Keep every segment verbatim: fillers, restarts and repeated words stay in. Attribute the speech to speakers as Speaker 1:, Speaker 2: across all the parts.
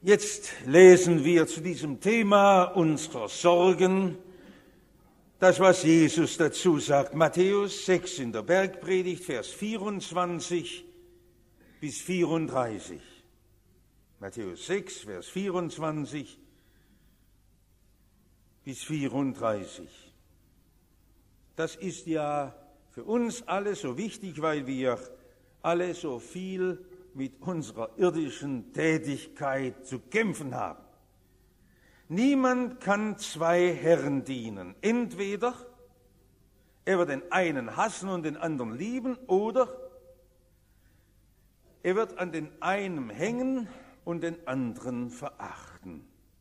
Speaker 1: Jetzt lesen wir zu diesem Thema unserer Sorgen das, was Jesus dazu sagt. Matthäus sechs in der Bergpredigt, Vers vierundzwanzig bis vierunddreißig. Matthäus sechs, Vers vierundzwanzig bis vierunddreißig. Das ist ja für uns alle so wichtig, weil wir alle so viel mit unserer irdischen Tätigkeit zu kämpfen haben. Niemand kann zwei Herren dienen. Entweder er wird den einen hassen und den anderen lieben, oder er wird an den einen hängen und den anderen verachten.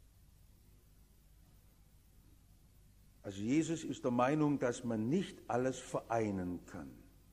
Speaker 1: Also Jesus ist der Meinung, dass man nicht alles vereinen kann.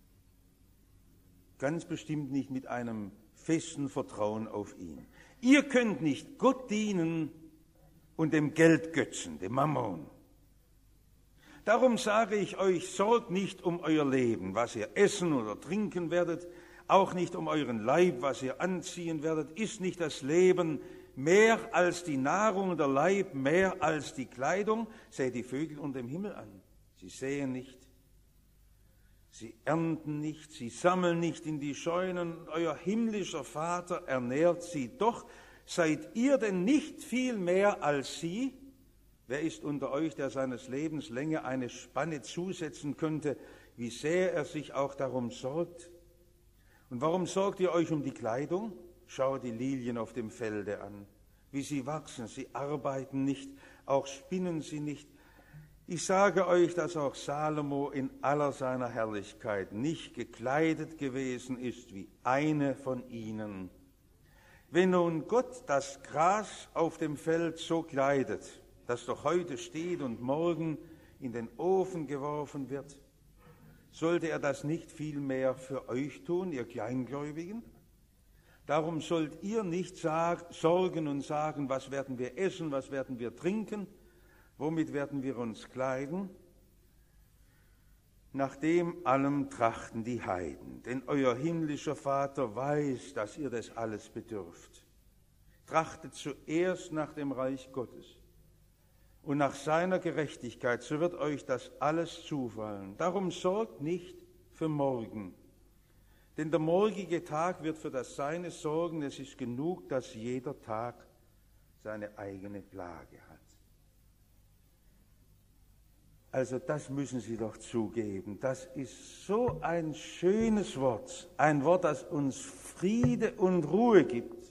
Speaker 1: Ganz bestimmt nicht mit einem festen Vertrauen auf ihn. Ihr könnt nicht Gott dienen und dem Geldgötzen, dem Mammon. Darum sage ich euch, sorgt nicht um euer Leben, was ihr essen oder trinken werdet, auch nicht um euren Leib, was ihr anziehen werdet. Ist nicht das Leben mehr als die Nahrung und der Leib mehr als die Kleidung? Seht die Vögel unter dem Himmel an. Sie säen nicht, sie ernten nicht, sie sammeln nicht in die Scheunen, und euer himmlischer Vater ernährt sie. Doch seid ihr denn nicht viel mehr als sie? Wer ist unter euch, der seines Lebens Länge eine Spanne zusetzen könnte, wie sehr er sich auch darum sorgt? Und warum sorgt ihr euch um die Kleidung? Schaut die Lilien auf dem Felde an, wie sie wachsen, sie arbeiten nicht, auch spinnen sie nicht. Ich sage euch, dass auch Salomo in aller seiner Herrlichkeit nicht gekleidet gewesen ist wie eine von ihnen. Wenn nun Gott das Gras auf dem Feld so kleidet, das doch heute steht und morgen in den Ofen geworfen wird, sollte er das nicht viel mehr für euch tun, ihr Kleingläubigen? Darum sollt ihr nicht sag, sorgen und sagen, was werden wir essen, was werden wir trinken, womit werden wir uns kleiden? Nach dem allem trachten die Heiden, denn euer himmlischer Vater weiß, dass ihr das alles bedürft. Trachtet zuerst nach dem Reich Gottes und nach seiner Gerechtigkeit, so wird euch das alles zufallen. Darum sorgt nicht für morgen, denn der morgige Tag wird für das Seine sorgen. Es ist genug, dass jeder Tag seine eigene Plage hat. Also das müssen Sie doch zugeben. Das ist so ein schönes Wort, ein Wort, das uns Friede und Ruhe gibt.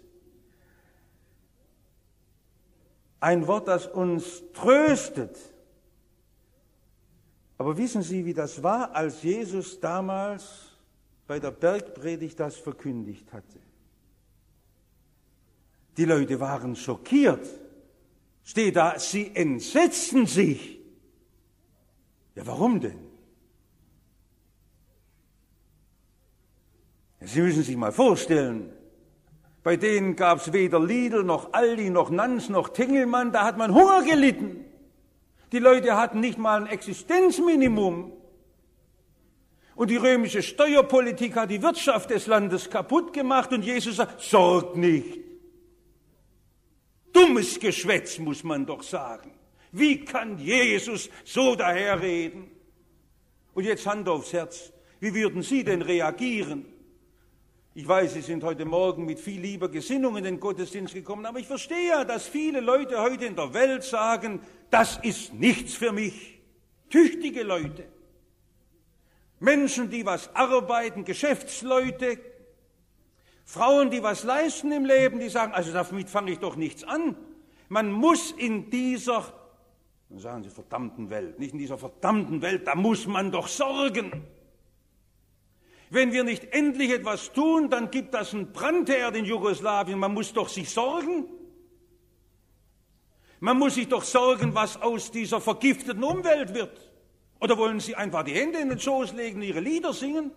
Speaker 1: Ein Wort, das uns tröstet. Aber wissen Sie, wie das war, als Jesus damals bei der Bergpredigt das verkündigt hatte? Die Leute waren schockiert. Steht da, sie entsetzten sich. Ja, warum denn? Ja, Sie müssen sich mal vorstellen, bei denen gab es weder Lidl, noch Aldi, noch Nanz, noch Tengelmann, da hat man Hunger gelitten. Die Leute hatten nicht mal ein Existenzminimum. Und die römische Steuerpolitik hat die Wirtschaft des Landes kaputt gemacht und Jesus sagt, sorgt nicht. Dummes Geschwätz, muss man doch sagen. Wie kann Jesus so daherreden? Und jetzt Hand aufs Herz, wie würden Sie denn reagieren? Ich weiß, Sie sind heute Morgen mit viel lieber Gesinnung in den Gottesdienst gekommen, aber ich verstehe ja, dass viele Leute heute in der Welt sagen, das ist nichts für mich. Tüchtige Leute, Menschen, die was arbeiten, Geschäftsleute, Frauen, die was leisten im Leben, die sagen, also damit fange ich doch nichts an. Man muss in dieser, dann sagen Sie, verdammten Welt, nicht in dieser verdammten Welt, da muss man doch sorgen. Wenn wir nicht endlich etwas tun, dann gibt das einen Brandherd in Jugoslawien. Man muss doch sich sorgen. Man muss sich doch sorgen, was aus dieser vergifteten Umwelt wird. Oder wollen Sie einfach die Hände in den Schoß legen und Ihre Lieder singen?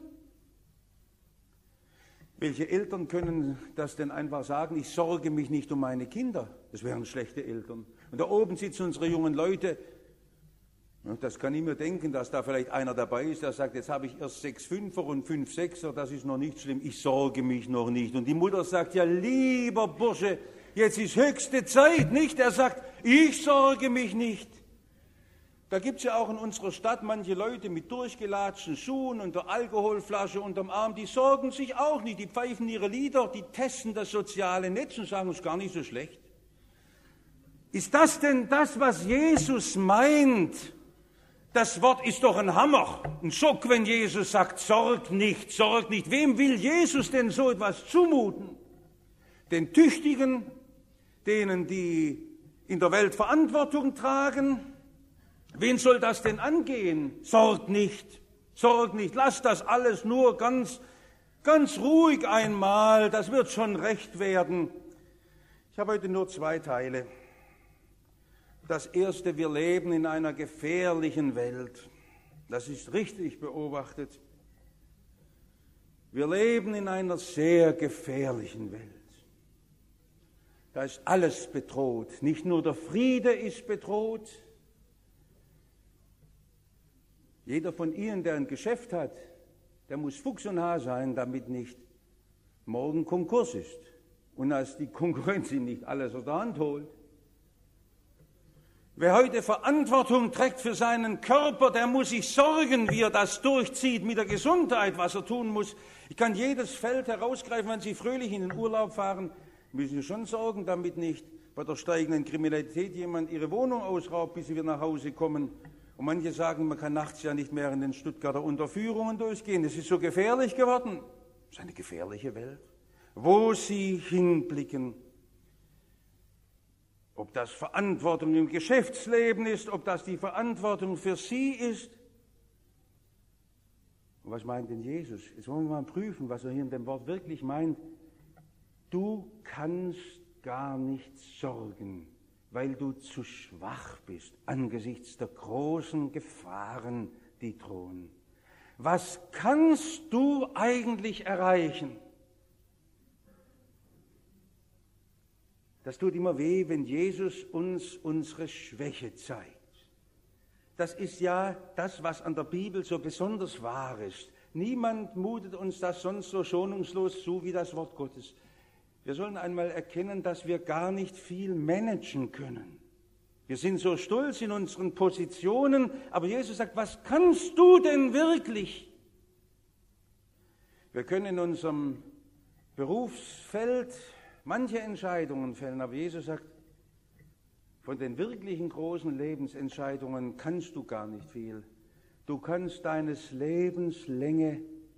Speaker 1: Welche Eltern können das denn einfach sagen? Ich sorge mich nicht um meine Kinder. Das wären schlechte Eltern. Und da oben sitzen unsere jungen Leute. Das kann ich mir denken, dass da vielleicht einer dabei ist, der sagt, jetzt habe ich erst sechs Fünfer und fünf Sechser, das ist noch nicht schlimm, ich sorge mich noch nicht. Und die Mutter sagt, ja lieber Bursche, jetzt ist höchste Zeit, nicht? Er sagt, ich sorge mich nicht. Da gibt es ja auch in unserer Stadt manche Leute mit durchgelatschten Schuhen und der Alkoholflasche unterm Arm, die sorgen sich auch nicht, die pfeifen ihre Lieder, die testen das soziale Netz und sagen, es ist gar nicht so schlecht. Ist das denn das, was Jesus meint? Das Wort ist doch ein Hammer, ein Schock, wenn Jesus sagt, sorg nicht, sorg nicht. Wem will Jesus denn so etwas zumuten? Den Tüchtigen, denen, die in der Welt Verantwortung tragen? Wen soll das denn angehen? Sorg nicht, sorg nicht, lass das alles nur ganz, ganz ruhig einmal, das wird schon recht werden. Ich habe heute nur zwei Teile. Das erste, wir leben in einer gefährlichen Welt. Das ist richtig beobachtet. Wir leben in einer sehr gefährlichen Welt. Da ist alles bedroht. Nicht nur der Friede ist bedroht. Jeder von Ihnen, der ein Geschäft hat, der muss Fuchs und Haar sein, damit nicht morgen Konkurs ist und als die Konkurrenz ihm nicht alles aus der Hand holt. Wer heute Verantwortung trägt für seinen Körper, der muss sich sorgen, wie er das durchzieht mit der Gesundheit, was er tun muss. Ich kann jedes Feld herausgreifen, wenn Sie fröhlich in den Urlaub fahren, müssen Sie schon sorgen, damit nicht bei der steigenden Kriminalität jemand Ihre Wohnung ausraubt, bis Sie wieder nach Hause kommen. Und manche sagen, man kann nachts ja nicht mehr in den Stuttgarter Unterführungen durchgehen. Es ist so gefährlich geworden. Es ist eine gefährliche Welt. Wo Sie hinblicken, ob das Verantwortung im Geschäftsleben ist, ob das die Verantwortung für Sie ist. Und was meint denn Jesus? Jetzt wollen wir mal prüfen, was er hier in dem Wort wirklich meint. Du kannst gar nicht sorgen, weil du zu schwach bist angesichts der großen Gefahren, die drohen. Was kannst du eigentlich erreichen? Das tut immer weh, wenn Jesus uns unsere Schwäche zeigt. Das ist ja das, was an der Bibel so besonders wahr ist. Niemand mutet uns das sonst so schonungslos zu wie das Wort Gottes. Wir sollen einmal erkennen, dass wir gar nicht viel managen können. Wir sind so stolz in unseren Positionen, aber Jesus sagt, was kannst du denn wirklich? Wir können in unserem Berufsfeld manche Entscheidungen fällen, aber Jesus sagt, von den wirklichen großen Lebensentscheidungen kannst du gar nicht viel. Du kannst deines Lebens Länge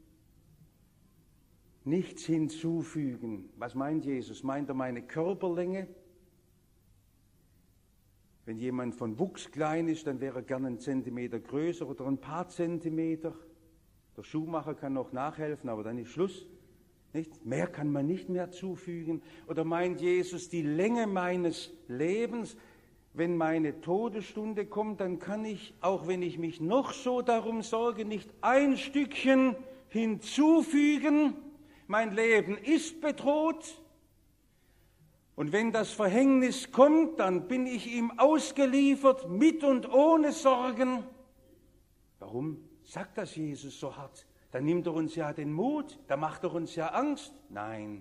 Speaker 1: nichts hinzufügen. Was meint Jesus? Meint er meine Körperlänge? Wenn jemand von Wuchs klein ist, dann wäre er gerne einen Zentimeter größer oder ein paar Zentimeter. Der Schuhmacher kann noch nachhelfen, aber dann ist Schluss. Nicht? Mehr kann man nicht mehr zufügen. Oder meint Jesus die Länge meines Lebens? Wenn meine Todesstunde kommt, dann kann ich, auch wenn ich mich noch so darum sorge, nicht ein Stückchen hinzufügen. Mein Leben ist bedroht. Und wenn das Verhängnis kommt, dann bin ich ihm ausgeliefert, mit und ohne Sorgen. Warum sagt das Jesus so hart? Dann nimmt er uns ja den Mut, da macht er uns ja Angst. Nein,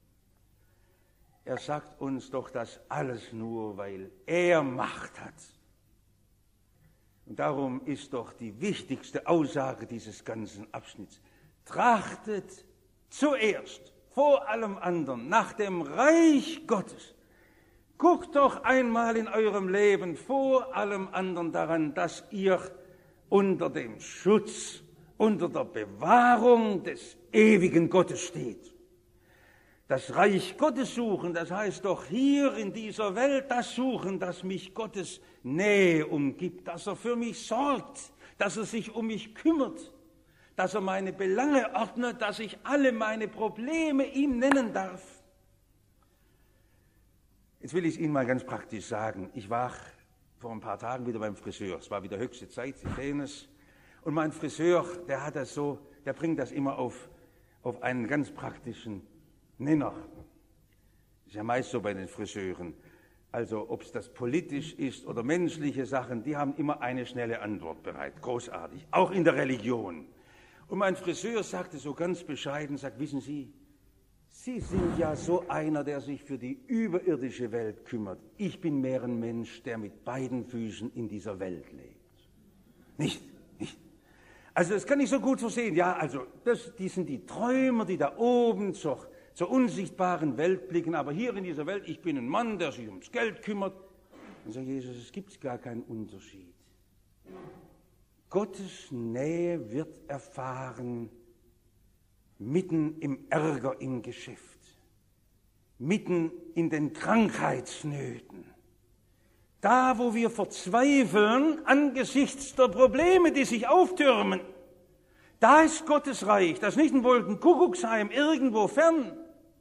Speaker 1: er sagt uns doch das alles nur, weil er Macht hat. Und darum ist doch die wichtigste Aussage dieses ganzen Abschnitts: Trachtet zuerst, vor allem anderen, nach dem Reich Gottes. Guckt doch einmal in eurem Leben vor allem anderen daran, dass ihr unter dem Schutz, unter der Bewahrung des ewigen Gottes steht. Das Reich Gottes suchen, das heißt doch hier in dieser Welt das suchen, dass mich Gottes Nähe umgibt, dass er für mich sorgt, dass er sich um mich kümmert, dass er meine Belange ordnet, dass ich alle meine Probleme ihm nennen darf. Jetzt will ich es Ihnen mal ganz praktisch sagen. Ich war vor ein paar Tagen wieder beim Friseur. Es war wieder höchste Zeit, Sie sehen es. Und mein Friseur, der hat das so, der bringt das immer auf, auf einen ganz praktischen Nenner. Ist ja meist so bei den Friseuren. Also ob es das politisch ist oder menschliche Sachen, die haben immer eine schnelle Antwort bereit. Großartig. Auch in der Religion. Und mein Friseur sagte so ganz bescheiden, sagt, wissen Sie, Sie sind ja so einer, der sich für die überirdische Welt kümmert. Ich bin mehr ein Mensch, der mit beiden Füßen in dieser Welt lebt. Nicht, nicht. Also das kann ich so gut verstehen. Ja, also das, die sind die Träumer, die da oben zur, zur unsichtbaren Welt blicken. Aber hier in dieser Welt, ich bin ein Mann, der sich ums Geld kümmert. Und sagt Jesus, es gibt gar keinen Unterschied. Gottes Nähe wird erfahren mitten im Ärger im Geschäft, mitten in den Krankheitsnöten. Da, wo wir verzweifeln angesichts der Probleme, die sich auftürmen, da ist Gottes Reich. Das ist nicht ein Wolkenkuckucksheim irgendwo fern.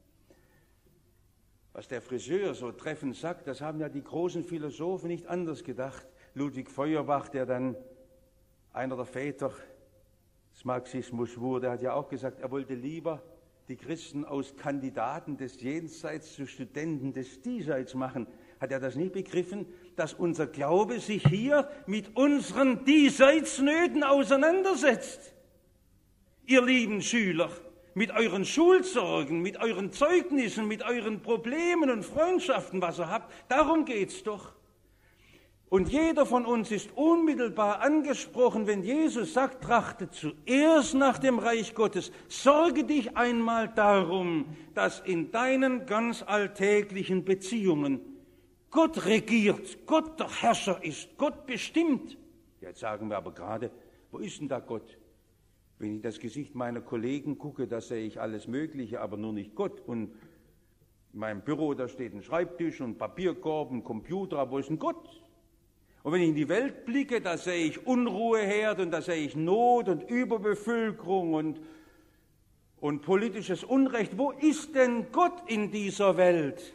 Speaker 1: Was der Friseur so treffend sagt, das haben ja die großen Philosophen nicht anders gedacht. Ludwig Feuerbach, der dann einer der Väter des Marxismus wurde, hat ja auch gesagt, er wollte lieber die Christen aus Kandidaten des Jenseits zu Studenten des Diesseits machen. Hat er das nicht begriffen, dass unser Glaube sich hier mit unseren Diesseitsnöten auseinandersetzt? Ihr lieben Schüler, mit euren Schulsorgen, mit euren Zeugnissen, mit euren Problemen und Freundschaften, was ihr habt, darum geht's doch. Und jeder von uns ist unmittelbar angesprochen, wenn Jesus sagt, trachte zuerst nach dem Reich Gottes. Sorge dich einmal darum, dass in deinen ganz alltäglichen Beziehungen Gott regiert, Gott der Herrscher ist, Gott bestimmt. Jetzt sagen wir aber gerade, wo ist denn da Gott? Wenn ich in das Gesicht meiner Kollegen gucke, da sehe ich alles Mögliche, aber nur nicht Gott. Und in meinem Büro, da steht ein Schreibtisch und ein Papierkorb, ein Computer, aber wo ist denn Gott? Und wenn ich in die Welt blicke, da sehe ich Unruheherd und da sehe ich Not und Überbevölkerung und, und politisches Unrecht. Wo ist denn Gott in dieser Welt?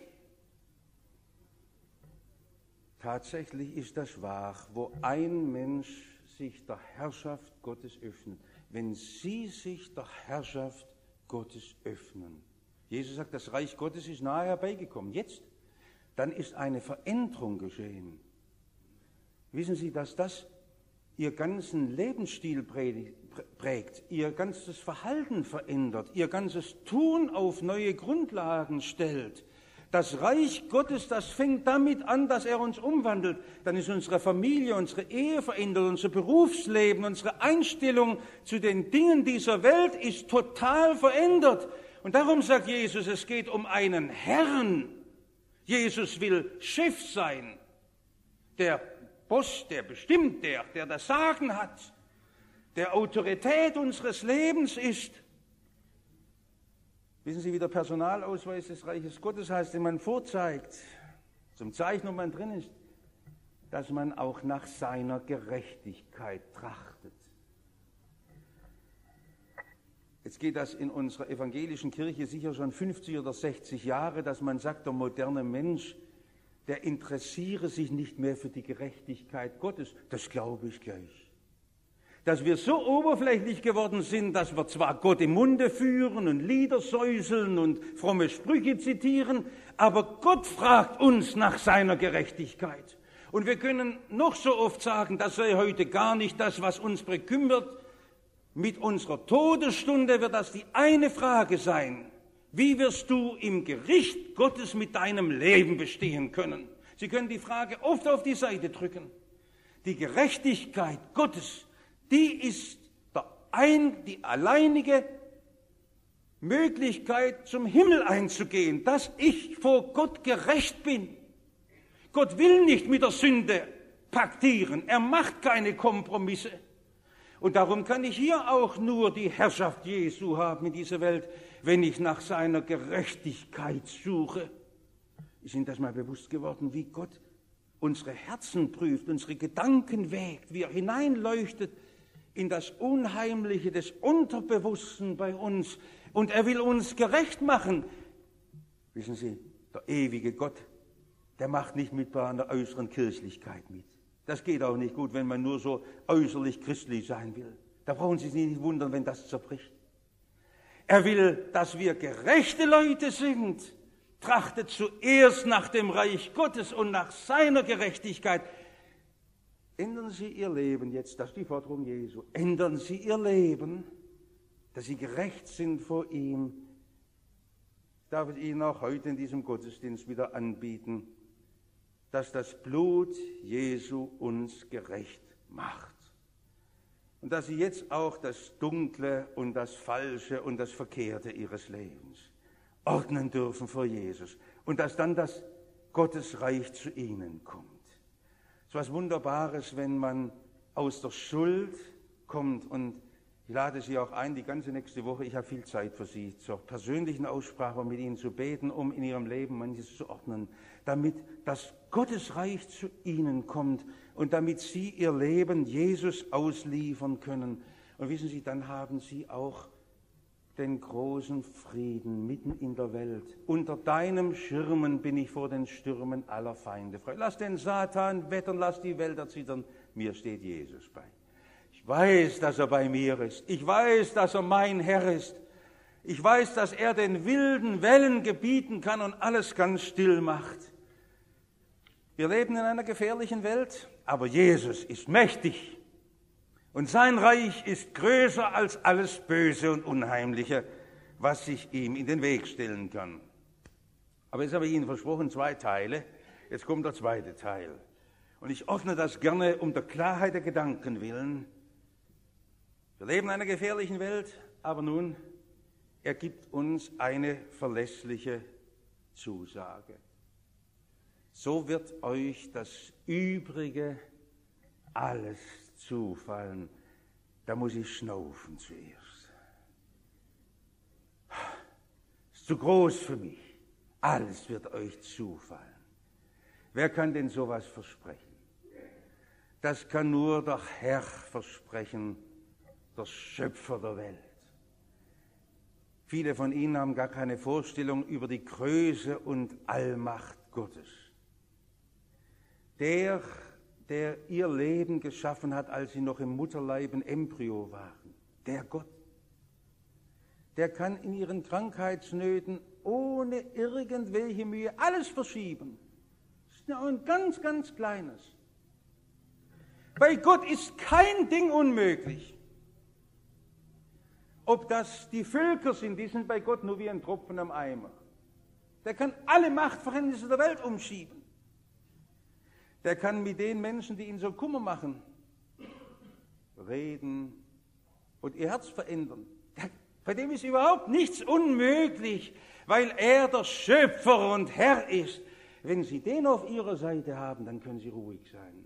Speaker 1: Tatsächlich ist das wahr, wo ein Mensch sich der Herrschaft Gottes öffnet. Wenn Sie sich der Herrschaft Gottes öffnen. Jesus sagt, das Reich Gottes ist nahe herbeigekommen. Jetzt, dann ist eine Veränderung geschehen. Wissen Sie, dass das Ihr ganzen Lebensstil prägt, Ihr ganzes Verhalten verändert, Ihr ganzes Tun auf neue Grundlagen stellt. Das Reich Gottes, das fängt damit an, dass er uns umwandelt. Dann ist unsere Familie, unsere Ehe verändert, unser Berufsleben, unsere Einstellung zu den Dingen dieser Welt ist total verändert. Und darum sagt Jesus, es geht um einen Herrn. Jesus will Chef sein, der Boss, der bestimmt, der, der das Sagen hat, der Autorität unseres Lebens ist. Wissen Sie, wie der Personalausweis des Reiches Gottes heißt, den man vorzeigt, zum Zeichen, ob man drin ist, dass man auch nach seiner Gerechtigkeit trachtet. Jetzt geht das in unserer evangelischen Kirche sicher schon fünfzig oder sechzig Jahre, dass man sagt, der moderne Mensch, der interessiere sich nicht mehr für die Gerechtigkeit Gottes. Das glaube ich gleich. Dass wir so oberflächlich geworden sind, dass wir zwar Gott im Munde führen und Lieder säuseln und fromme Sprüche zitieren, aber Gott fragt uns nach seiner Gerechtigkeit. Und wir können noch so oft sagen, das sei heute gar nicht das, was uns bekümmert. Mit unserer Todesstunde wird das die eine Frage sein. Wie wirst du im Gericht Gottes mit deinem Leben bestehen können? Sie können die Frage oft auf die Seite drücken. Die Gerechtigkeit Gottes, die ist der ein, die alleinige Möglichkeit, zum Himmel einzugehen, dass ich vor Gott gerecht bin. Gott will nicht mit der Sünde paktieren. Er macht keine Kompromisse. Und darum kann ich hier auch nur die Herrschaft Jesu haben in dieser Welt, wenn ich nach seiner Gerechtigkeit suche. Ist Ihnen das mal bewusst geworden, wie Gott unsere Herzen prüft, unsere Gedanken wägt, wie er hineinleuchtet in das Unheimliche des Unterbewussten bei uns. Und er will uns gerecht machen. Wissen Sie, der ewige Gott, der macht nicht mit bei einer äußeren Kirchlichkeit mit. Das geht auch nicht gut, wenn man nur so äußerlich christlich sein will. Da brauchen Sie sich nicht wundern, wenn das zerbricht. Er will, dass wir gerechte Leute sind. Trachtet zuerst nach dem Reich Gottes und nach seiner Gerechtigkeit. Ändern Sie Ihr Leben jetzt, das ist die Forderung Jesu. Ändern Sie Ihr Leben, dass Sie gerecht sind vor ihm. Ich darf es Ihnen auch heute in diesem Gottesdienst wieder anbieten, dass das Blut Jesu uns gerecht macht. Und dass Sie jetzt auch das Dunkle und das Falsche und das Verkehrte Ihres Lebens ordnen dürfen vor Jesus. Und dass dann das Gottesreich zu Ihnen kommt. Es ist was Wunderbares, wenn man aus der Schuld kommt. Und ich lade Sie auch ein, die ganze nächste Woche, ich habe viel Zeit für Sie, zur persönlichen Aussprache mit Ihnen zu beten, um in Ihrem Leben manches zu ordnen, damit das Gottesreich zu Ihnen kommt und damit Sie Ihr Leben Jesus ausliefern können. Und wissen Sie, dann haben Sie auch den großen Frieden mitten in der Welt. Unter deinem Schirmen bin ich vor den Stürmen aller Feinde frei. Lass den Satan wettern, lass die Welt erzittern, mir steht Jesus bei. Ich weiß, dass er bei mir ist. Ich weiß, dass er mein Herr ist. Ich weiß, dass er den wilden Wellen gebieten kann und alles ganz still macht. Wir leben in einer gefährlichen Welt, aber Jesus ist mächtig. Und sein Reich ist größer als alles Böse und Unheimliche, was sich ihm in den Weg stellen kann. Aber jetzt habe ich Ihnen versprochen, zwei Teile. Jetzt kommt der zweite Teil. Und ich öffne das gerne um der Klarheit der Gedanken willen. Wir leben in einer gefährlichen Welt, aber nun, er gibt uns eine verlässliche Zusage. So wird euch das Übrige alles zufallen. Da muss ich schnaufen zuerst. Ist zu groß für mich. Alles wird euch zufallen. Wer kann denn sowas versprechen? Das kann nur der Herr versprechen, der Schöpfer der Welt. Viele von Ihnen haben gar keine Vorstellung über die Größe und Allmacht Gottes. Der der ihr Leben geschaffen hat, als sie noch im Mutterleib ein Embryo waren. Der Gott. Der kann in ihren Krankheitsnöten ohne irgendwelche Mühe alles verschieben. Das ist nur ein ganz, ganz kleines. Bei Gott ist kein Ding unmöglich. Ob das die Völker sind, die sind bei Gott nur wie ein Tropfen am Eimer. Der kann alle Machtverhältnisse der Welt umschieben. Der kann mit den Menschen, die ihn so Kummer machen, reden und ihr Herz verändern. Der, bei dem ist überhaupt nichts unmöglich, weil er der Schöpfer und Herr ist. Wenn Sie den auf Ihrer Seite haben, dann können Sie ruhig sein.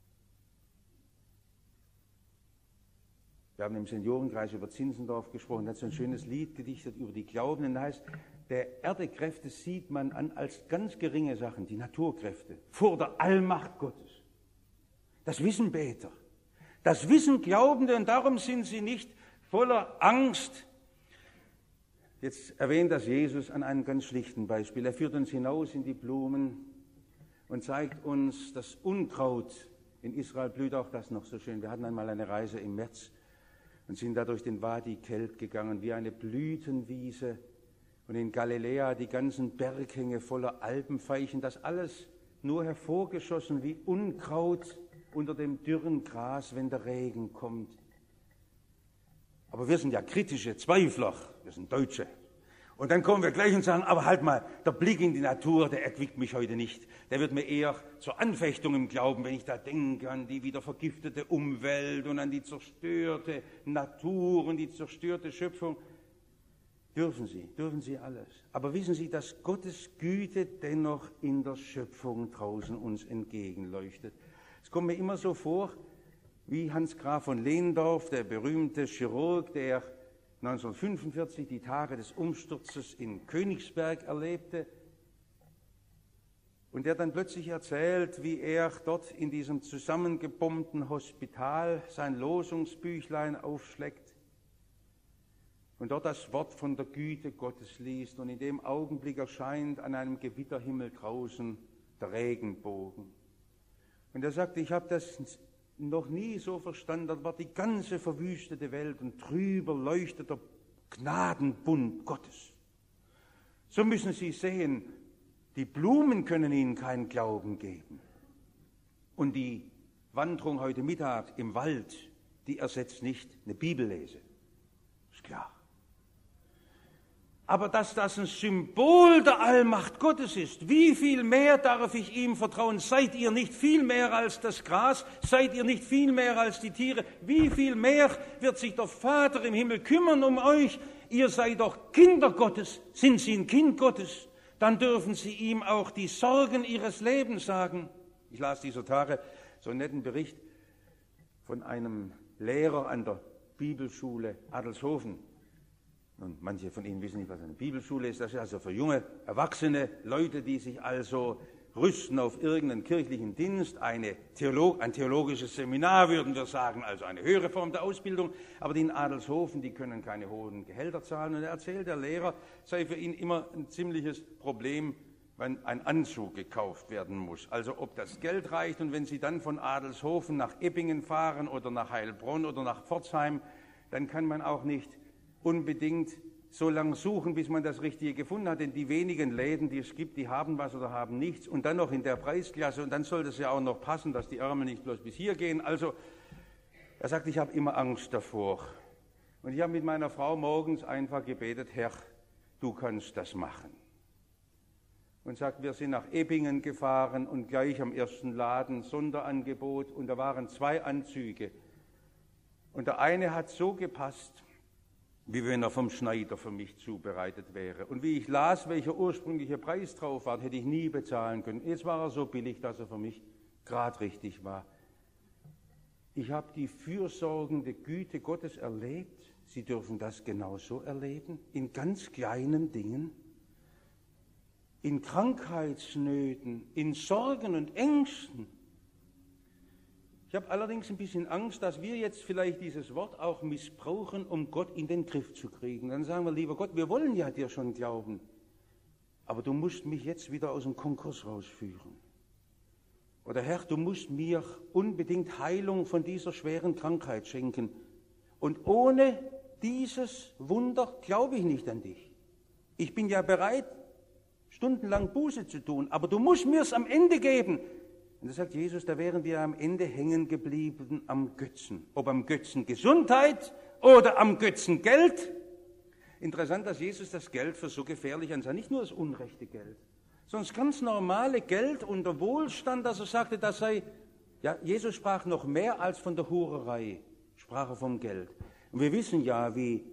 Speaker 1: Wir haben im Seniorenkreis über Zinzendorf gesprochen, da hat so ein schönes Lied gedichtet über die Glaubenden, das heißt, der Erdekräfte sieht man an als ganz geringe Sachen, die Naturkräfte, vor der Allmacht Gottes. Das wissen Beter, das wissen Glaubende und darum sind sie nicht voller Angst. Jetzt erwähnt das Jesus an einem ganz schlichten Beispiel. Er führt uns hinaus in die Blumen und zeigt uns das Unkraut. In Israel blüht auch das noch so schön. Wir hatten einmal eine Reise im März und sind da durch den Wadi Kelt gegangen, wie eine Blütenwiese. Und in Galiläa die ganzen Berghänge voller Alpenveichen, das alles nur hervorgeschossen wie Unkraut unter dem dürren Gras, wenn der Regen kommt. Aber wir sind ja kritische Zweifler, wir sind Deutsche. Und dann kommen wir gleich und sagen, aber halt mal, der Blick in die Natur, der erquickt mich heute nicht. Der wird mir eher zur Anfechtung im Glauben, wenn ich da denke an die wieder vergiftete Umwelt und an die zerstörte Natur und die zerstörte Schöpfung. Dürfen Sie, dürfen Sie alles. Aber wissen Sie, dass Gottes Güte dennoch in der Schöpfung draußen uns entgegenleuchtet. Es kommt mir immer so vor, wie Hans Graf von Lehndorff, der berühmte Chirurg, der neunzehnhundertfünfundvierzig die Tage des Umsturzes in Königsberg erlebte und der dann plötzlich erzählt, wie er dort in diesem zusammengebombten Hospital sein Losungsbüchlein aufschlägt und dort das Wort von der Güte Gottes liest und in dem Augenblick erscheint an einem Gewitterhimmel draußen der Regenbogen. Und er sagte, ich habe das noch nie so verstanden, da war die ganze verwüstete Welt und drüber leuchtet der Gnadenbund Gottes. So müssen Sie sehen, die Blumen können Ihnen keinen Glauben geben. Und die Wanderung heute Mittag im Wald, die ersetzt nicht eine Bibellese. Ist klar. Aber dass das ein Symbol der Allmacht Gottes ist, wie viel mehr darf ich ihm vertrauen? Seid ihr nicht viel mehr als das Gras? Seid ihr nicht viel mehr als die Tiere? Wie viel mehr wird sich der Vater im Himmel kümmern um euch? Ihr seid doch Kinder Gottes. Sind sie ein Kind Gottes? Dann dürfen sie ihm auch die Sorgen ihres Lebens sagen. Ich las dieser Tage so einen netten Bericht von einem Lehrer an der Bibelschule Adelshofen. Und manche von Ihnen wissen nicht, was eine Bibelschule ist. Das ist also für junge, erwachsene Leute, die sich also rüsten auf irgendeinen kirchlichen Dienst, eine Theolog, ein theologisches Seminar, würden wir sagen, also eine höhere Form der Ausbildung. Aber die in Adelshofen, die können keine hohen Gehälter zahlen. Und er erzählt, der Lehrer sei für ihn immer ein ziemliches Problem, wenn ein Anzug gekauft werden muss. Also ob das Geld reicht, und wenn Sie dann von Adelshofen nach Eppingen fahren oder nach Heilbronn oder nach Pforzheim, dann kann man auch nicht unbedingt so lange suchen, bis man das Richtige gefunden hat, denn die wenigen Läden, die es gibt, die haben was oder haben nichts, und dann noch in der Preisklasse, und dann sollte es ja auch noch passen, dass die Ärmel nicht bloß bis hier gehen. Also er sagt, ich habe immer Angst davor, und ich habe mit meiner Frau morgens einfach gebetet, Herr, du kannst das machen. Und sagt, wir sind nach Eppingen gefahren und gleich am ersten Laden Sonderangebot, und da waren zwei Anzüge, und der eine hat so gepasst, wie wenn er vom Schneider für mich zubereitet wäre. Und wie ich las, welcher ursprüngliche Preis drauf war, hätte ich nie bezahlen können. Jetzt war er so billig, dass er für mich gerade richtig war. Ich habe die fürsorgende Güte Gottes erlebt. Sie dürfen das genauso erleben, in ganz kleinen Dingen, in Krankheitsnöten, in Sorgen und Ängsten. Ich habe allerdings ein bisschen Angst, dass wir jetzt vielleicht dieses Wort auch missbrauchen, um Gott in den Griff zu kriegen. Dann sagen wir, lieber Gott, wir wollen ja dir schon glauben, aber du musst mich jetzt wieder aus dem Konkurs rausführen. Oder Herr, du musst mir unbedingt Heilung von dieser schweren Krankheit schenken. Und ohne dieses Wunder glaube ich nicht an dich. Ich bin ja bereit, stundenlang Buße zu tun, aber du musst mir es am Ende geben. Und da sagt Jesus, da wären wir am Ende hängen geblieben am Götzen. Ob am Götzen Gesundheit oder am Götzen Geld. Interessant, dass Jesus das Geld für so gefährlich ansah. Nicht nur das unrechte Geld, sondern das ganz normale Geld unter Wohlstand, dass er sagte, das sei, ja, Jesus sprach noch mehr als von der Hurerei, sprach er vom Geld. Und wir wissen ja, wie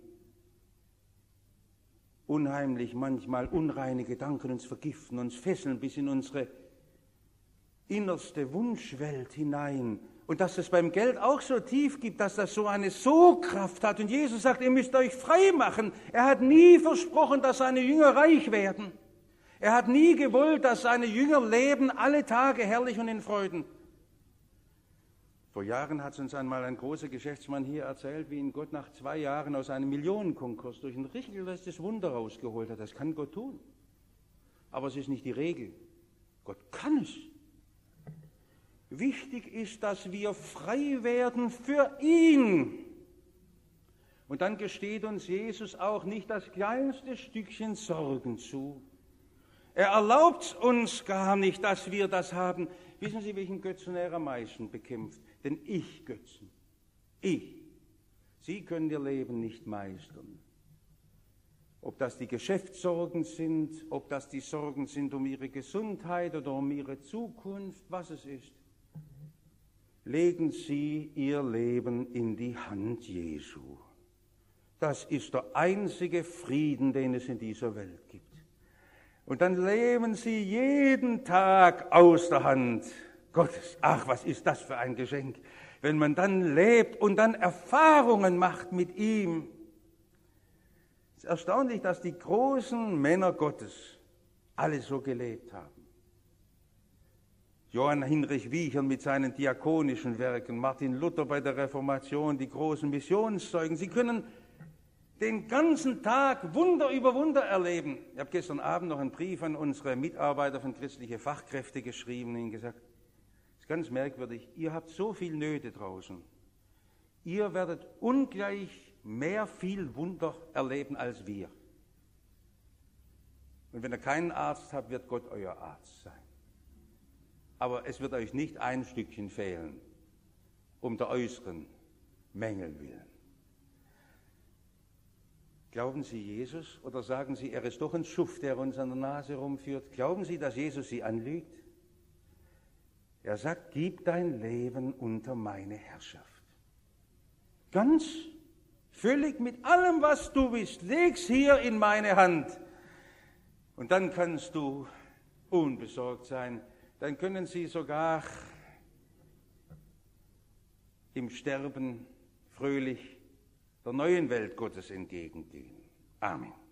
Speaker 1: unheimlich manchmal unreine Gedanken uns vergiften, uns fesseln bis in unsere innerste Wunschwelt hinein. Und dass es beim Geld auch so tief gibt, dass das so eine Sogkraft hat. Und Jesus sagt, ihr müsst euch frei machen. Er hat nie versprochen, dass seine Jünger reich werden. Er hat nie gewollt, dass seine Jünger leben alle Tage herrlich und in Freuden. Vor Jahren hat es uns einmal ein großer Geschäftsmann hier erzählt, wie ihn Gott nach zwei Jahren aus einem Millionenkonkurs durch ein richtiges Wunder rausgeholt hat. Das kann Gott tun. Aber es ist nicht die Regel. Gott kann es. Wichtig ist, dass wir frei werden für ihn. Und dann gesteht uns Jesus auch nicht das kleinste Stückchen Sorgen zu. Er erlaubt uns gar nicht, dass wir das haben. Wissen Sie, welchen Götzen er am meisten bekämpft? Den Ich-Götzen. Ich. Sie können Ihr Leben nicht meistern. Ob das die Geschäftssorgen sind, ob das die Sorgen sind um Ihre Gesundheit oder um Ihre Zukunft, was es ist. Legen Sie Ihr Leben in die Hand Jesu. Das ist der einzige Frieden, den es in dieser Welt gibt. Und dann leben Sie jeden Tag aus der Hand Gottes. Ach, was ist das für ein Geschenk, wenn man dann lebt und dann Erfahrungen macht mit ihm. Es ist erstaunlich, dass die großen Männer Gottes alle so gelebt haben. Johann Hinrich Wiechern mit seinen diakonischen Werken, Martin Luther bei der Reformation, die großen Missionszeugen. Sie können den ganzen Tag Wunder über Wunder erleben. Ich habe gestern Abend noch einen Brief an unsere Mitarbeiter von christliche Fachkräfte geschrieben und ihnen gesagt, es ist ganz merkwürdig, ihr habt so viel Nöte draußen. Ihr werdet ungleich mehr viel Wunder erleben als wir. Und wenn ihr keinen Arzt habt, wird Gott euer Arzt sein. Aber es wird euch nicht ein Stückchen fehlen, um der äußeren Mängel willen. Glauben Sie Jesus oder sagen Sie, er ist doch ein Schuft, der uns an der Nase rumführt? Glauben Sie, dass Jesus Sie anlügt? Er sagt, gib dein Leben unter meine Herrschaft. Ganz, völlig mit allem, was du bist, leg's hier in meine Hand. Und dann kannst du unbesorgt sein. Dann können Sie sogar im Sterben fröhlich der neuen Welt Gottes entgegengehen. Amen.